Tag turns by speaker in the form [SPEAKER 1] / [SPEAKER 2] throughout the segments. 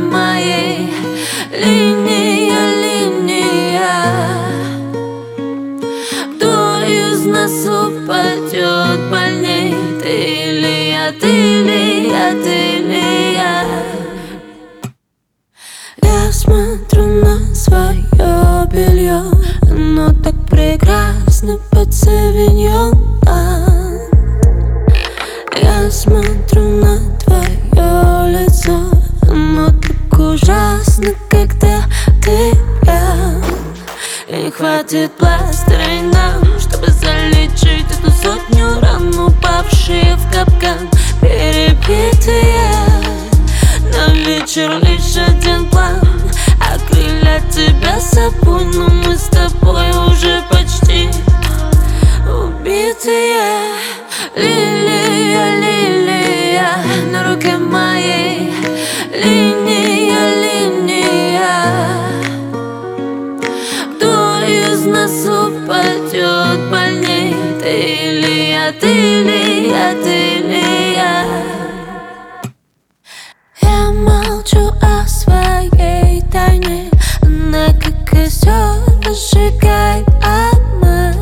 [SPEAKER 1] моей линия, линия. Кто из нас упадет больней? Ты или я, ты или я, ты или я? Я смотрю на свое белье, оно так прекрасно под савиньон. Я смотрю на твое лицо, оно так ужасно, когда ты пьян. И не хватит пластыря нам, чтобы залечить эту сотню ран, упавшие в капкан, перебитые. На вечер лишь один план — окрылять тебя собой, но мы с тобой уже почти убитые. Лилия, лилия на руке моей, линия, линия. Кто из нас упадет больней? Ты или я, ты или я, ты или я? Я молчу о своей тайне, она как костер сжигает обман.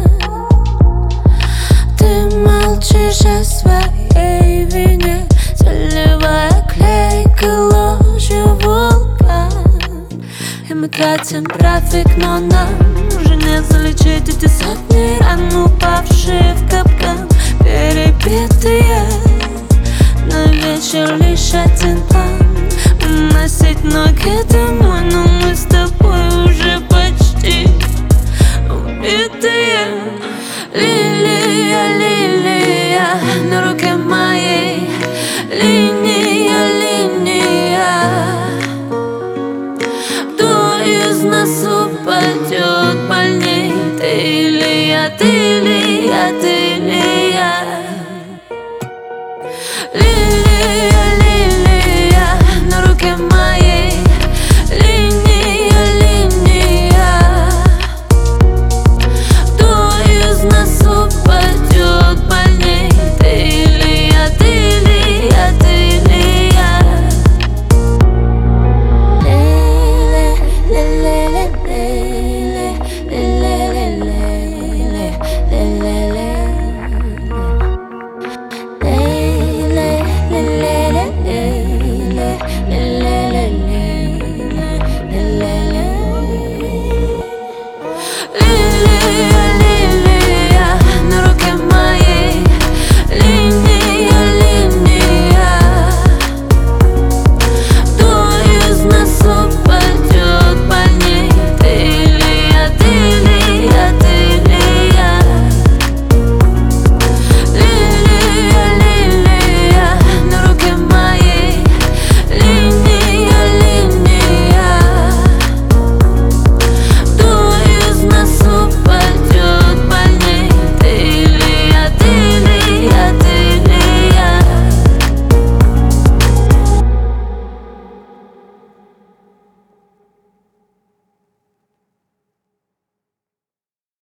[SPEAKER 1] Ты молчишь о своей вине, заливая клейкой ложью вулкан. И мы тратим трафик, но нам уже не залечить эти сотни ран, упавшие в капкан, перебитые. На вечер лишь один план — уносить ноги домой, но мы с тобой уже почти убитые. Лилия, лилия на руке моей, линия, линия. Кто из нас упадет больней? Ты или я, ты или я, ты или я?